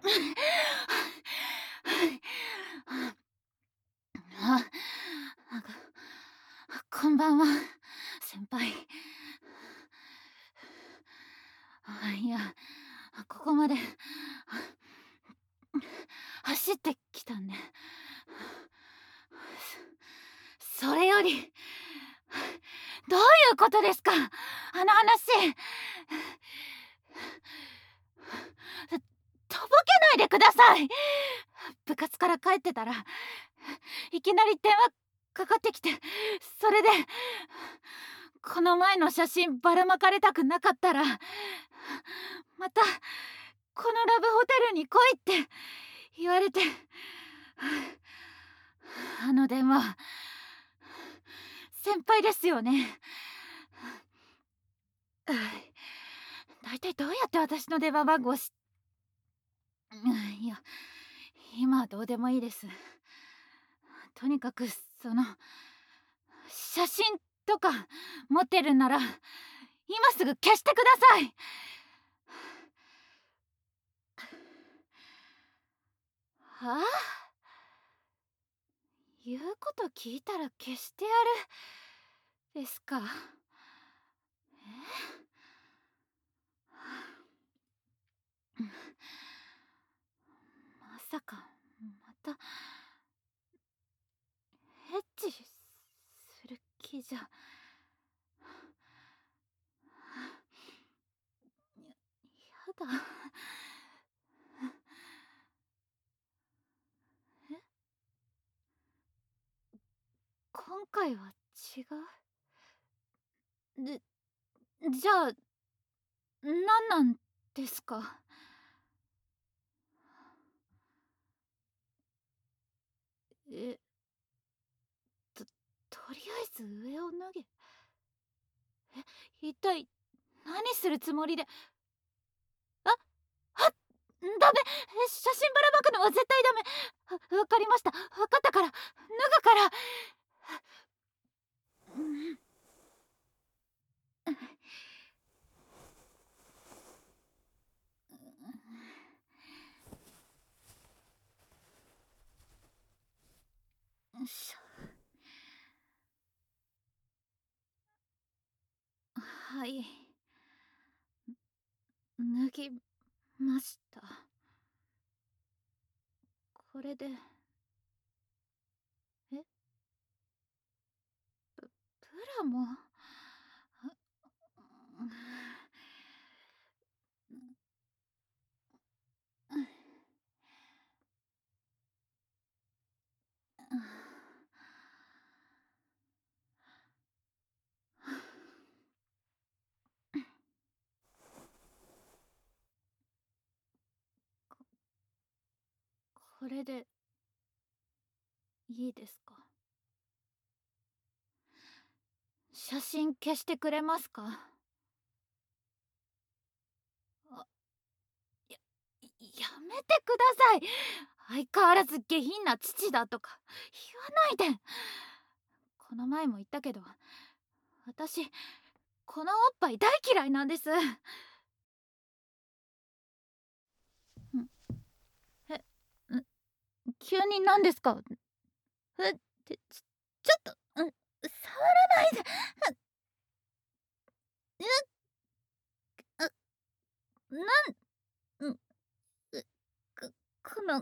あ、こんばんは、先輩。いや、ここまで走ってきたんで。それより、どういうことですか、あの話。とぼけないでください。部活から帰ってたらいきなり電話かかってきて、それでこの前の写真ばらまかれたくなかったらまたこのラブホテルに来いって言われて、あの電話先輩ですよね。だいたいどうやって私の電話番号いや、今はどうでもいいです。とにかくその写真とか持ってるなら今すぐ消してください。はあ、言うこと聞いたら消してやるですか。まさかまたエッチする気じゃ。やだ。え、今回は違う。じゃあ何なんですか。え、ととりあえず上を脱げ。一体何するつもりで。あ、ダメ。写真ばらまくのは絶対ダメ。わかりました。わかったから、脱ぐから。うん。しはい、脱ぎました。これで。え、プラも。これでいいですか。写真消してくれますか。あ、ややめてください。相変わらず下品な父だとか言わないで。この前も言ったけど、私このおっぱい大嫌いなんです。んえ、急に何ですか。ちょっと、触らないで。なん、ここの、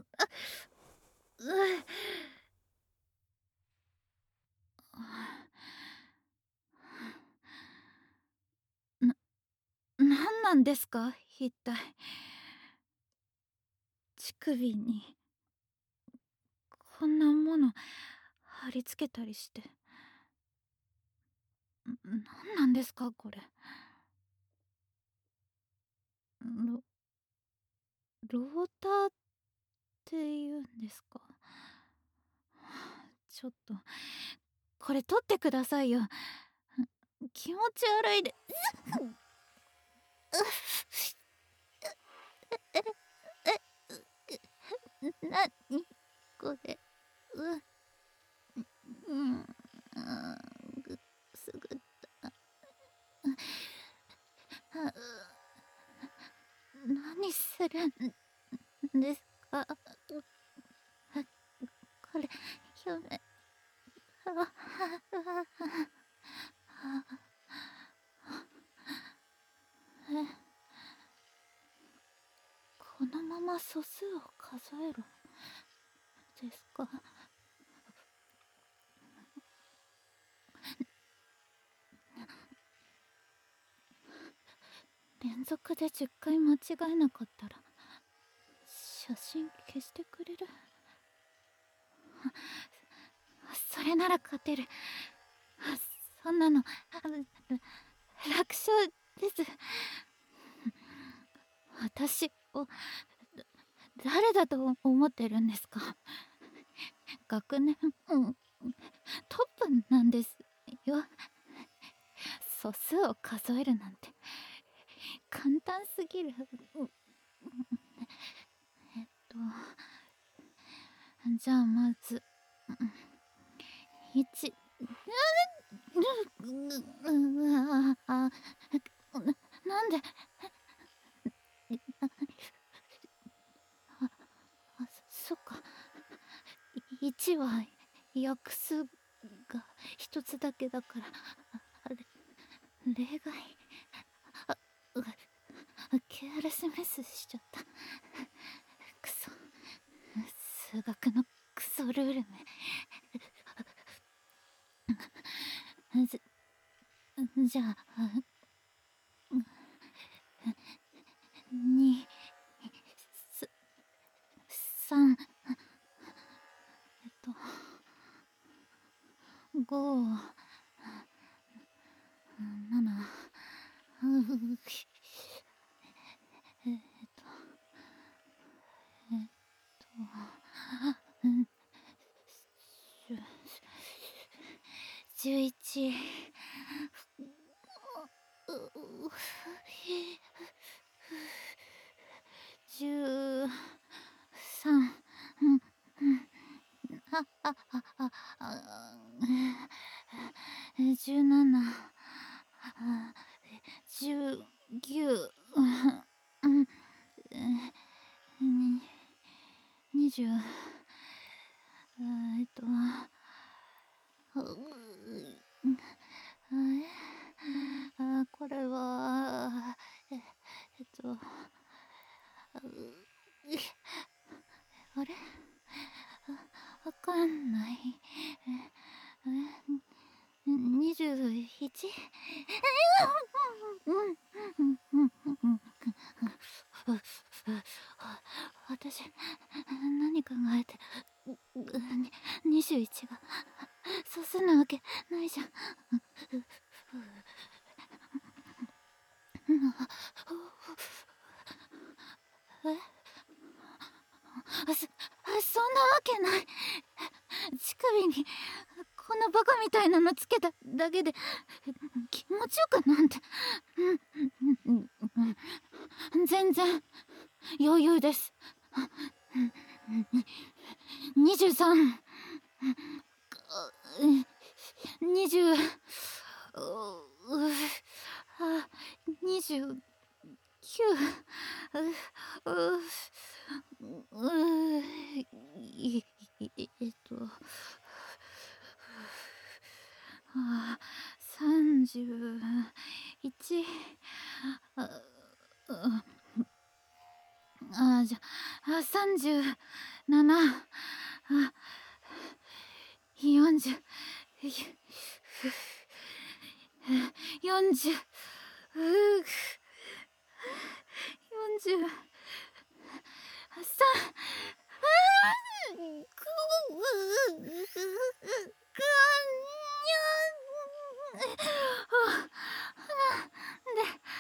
なんなんですか一体。乳首にこんなもの貼り付けたりして。なんなんですかこれ。ロローターって言うんですか。ちょっとこれ取ってくださいよ。気持ち悪いで。なにこれ。うん、すぐった。何するんですか？これ夢。このまま素数を数えるですか？連続で10回間違えなかったら写真消してくれる？それなら勝てる。そんなの楽勝です。私を誰だと思ってるんですか？学年、トップなんですよ。素数を数えるなんて簡単すぎる。じゃあまず1。なんでそっか。1は約数が一つだけだから例外。ケアレスミスしちゃった。クソ、数学のクソルールね。じゃあ2、3、5、7、11、13、17、19、20、これはあれわかんない。21？私何考えて21が素数なわけないじゃん。そんなわけない。乳首にこのバカみたいなのつけただけで気持ちよくなんて、全然余裕です。23、20、29、えっと31、じゃあ37、40、40、43、で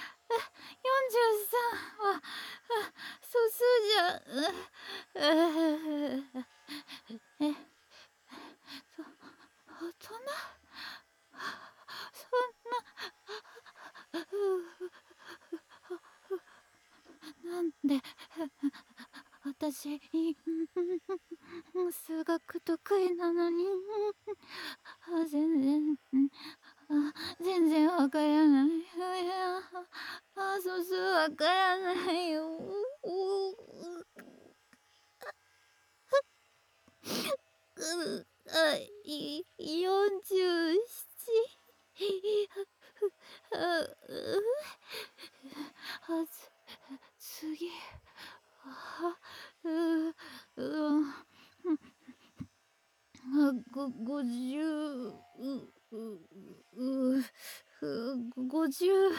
43は素数じゃ大人、そんななんで私数学得意なのに全然わからない。素数わからないよ。 50、51、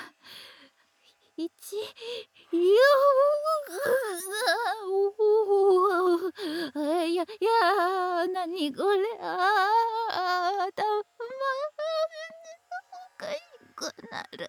なにこれ、頭がいくなる。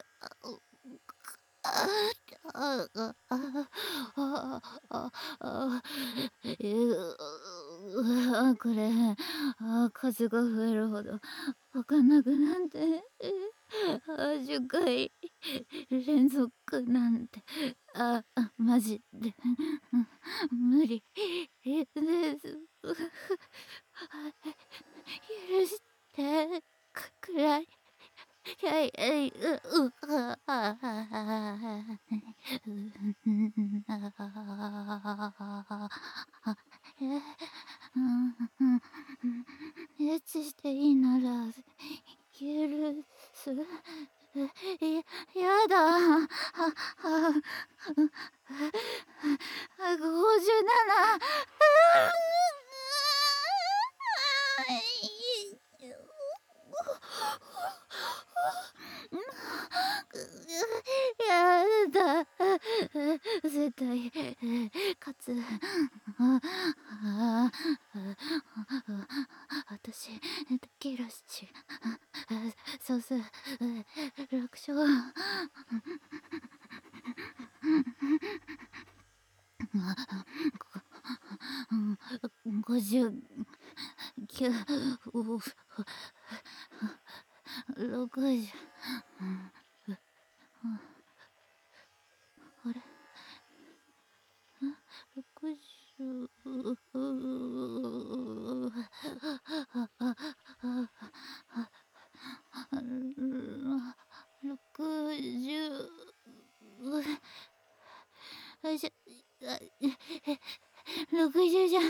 これ、数が増えるほどわかんなくなって、10回連続なんて、マジで無理です。許してくらい。エッチしていいなら許す。やだ。57。やだ。絶対勝つ。私できるし、そうす楽勝。59、60。あれ60、60、60じゃん。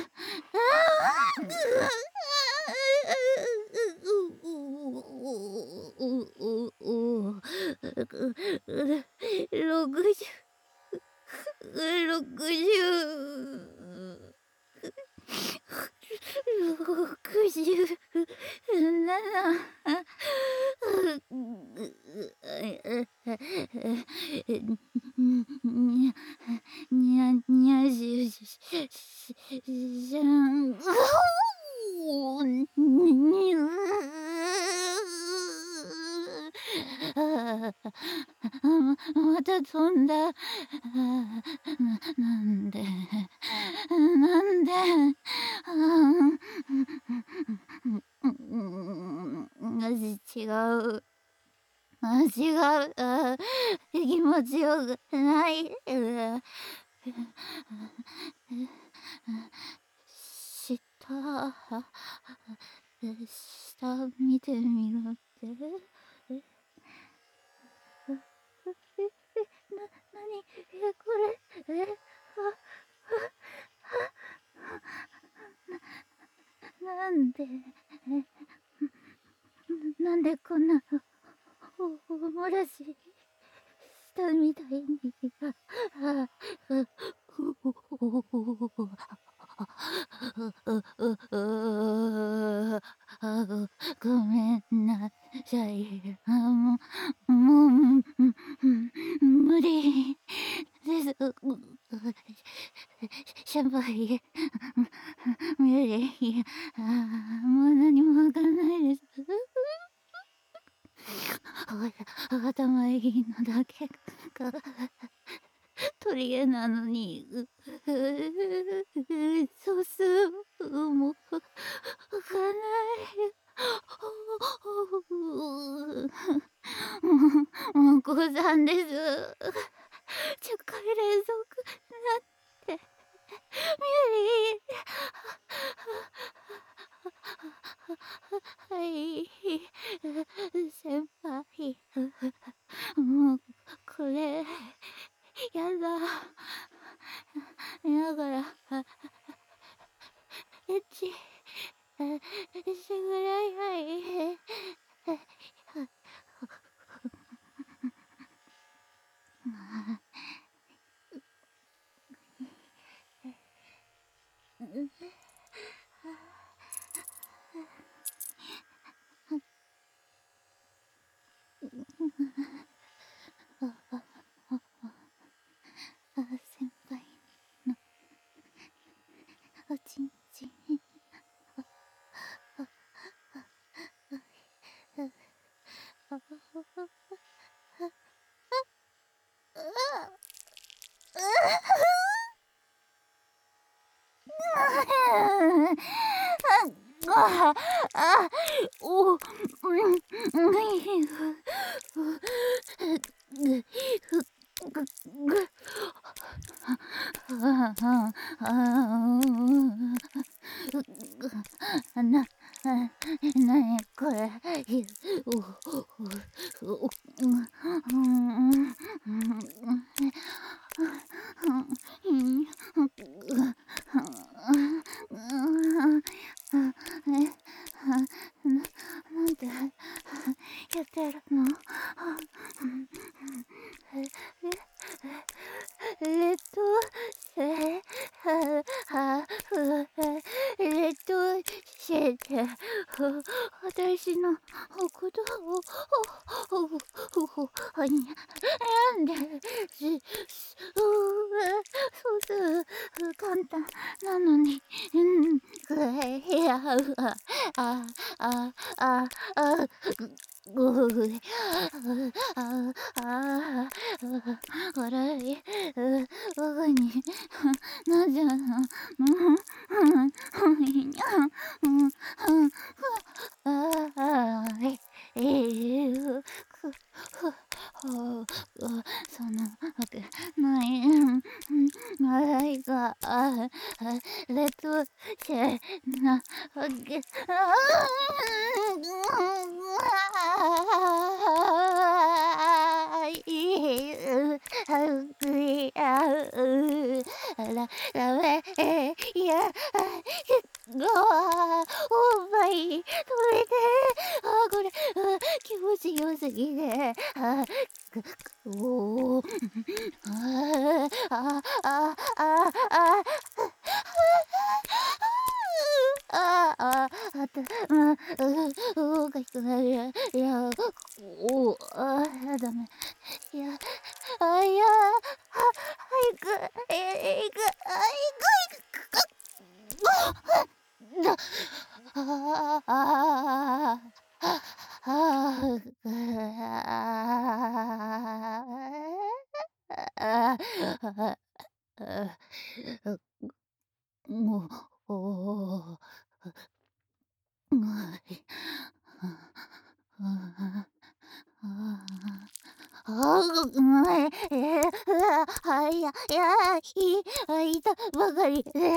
また飛んだ。なんで違う。違う。気持ちよくない。下見てみろって。何これ。なんでこんなおもらししたみたいに。ごめんなさい。もう、無理です。先輩、無理。もう何もわかんないです。頭いいのだけが取り柄なのに、そうすもわかんない。もう高3です。10回連続なんて無理。はい、先輩、もうこれやだ。だからエッチしてください。 おちんちん。ああ、お、うん、なにこれ。なんでやってるの？えっと、え、して私のことをなんでそう簡単なのに、いや、あ、あ、あ、あ、あれ、僕に、なぜ、そんなわけない。あいが、レッドシェなわけ。おっぱい、止めて。これ、気持ちよすぎて。おお。おかしくなる。いや、ダメ。いや、早く、行く、だ、ああ、もう、いたばかりで、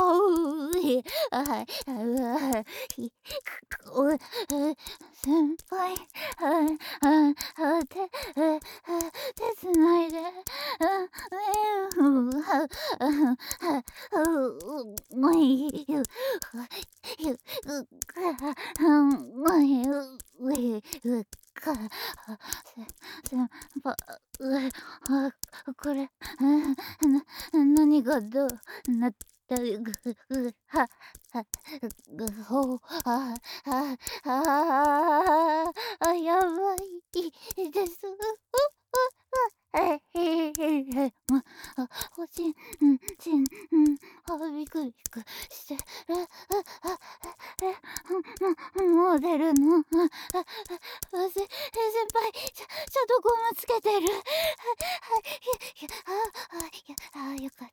先輩、手つないで、もういいよ。か、先輩、これ、何がどうなったほやばいです。おちん、びくびくしてる。もう出るの。先輩、ちゃんとゴムつけてる。よかった。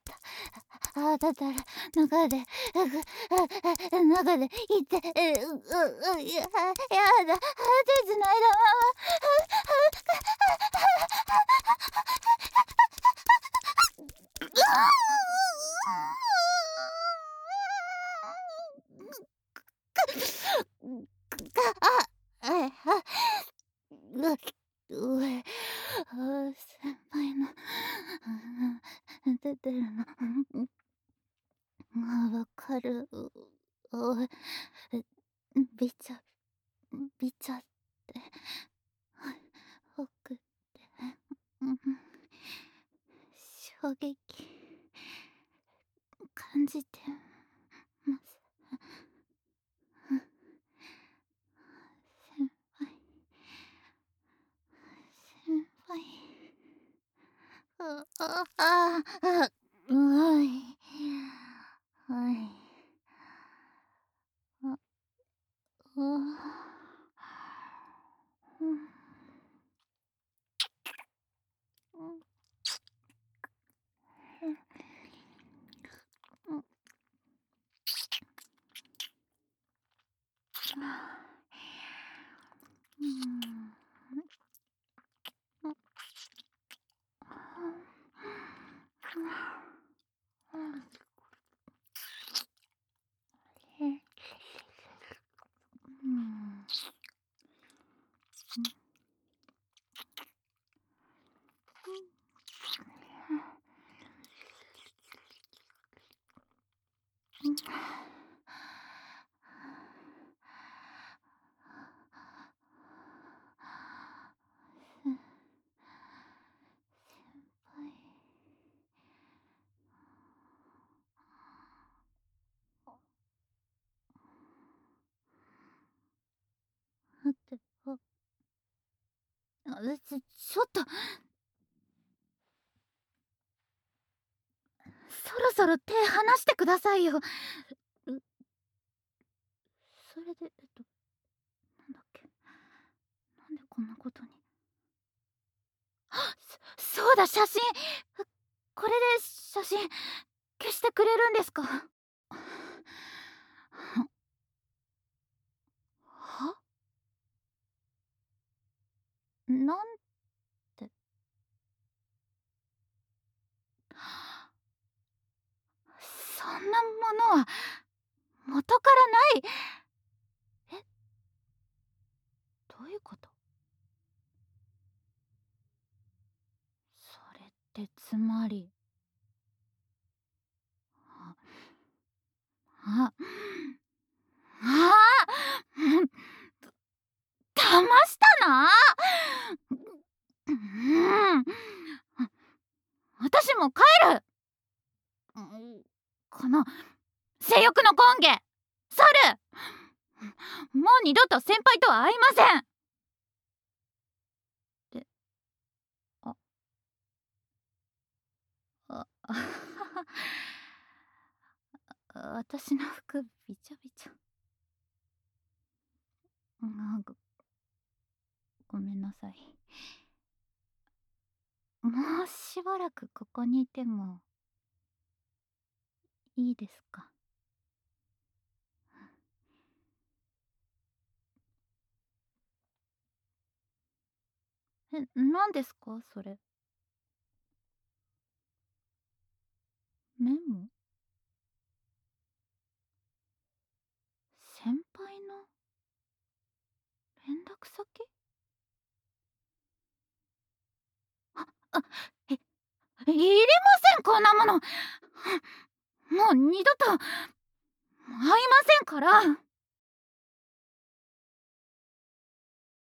だったら、中で、中で、いて、やだ、手繋いだまま。先輩の、出てるの、わかる。びちゃ、びちゃって、奥って、衝撃、感じてます。先輩、先輩。うい。はい。 待って、ちょっと、そろそろ手離してくださいよ。それで、なんだっけ。なんでこんなことに。そうだ、写真。これで写真消してくれるんですか？は？なんて。そんなものは元からない。え、どういうこと？それってつまり、あ、あ、あ騙したな。うん、私も帰る。この性欲の権下、猿。もう二度と先輩とは会いません。で、あ、あ、私の服びちゃびちゃ。ごめんなさい。もうしばらくここにいてもいいですか？何ですかそれ？メモ？先輩の連絡先？あ、いりません、こんなもの。もう二度と会いませんから。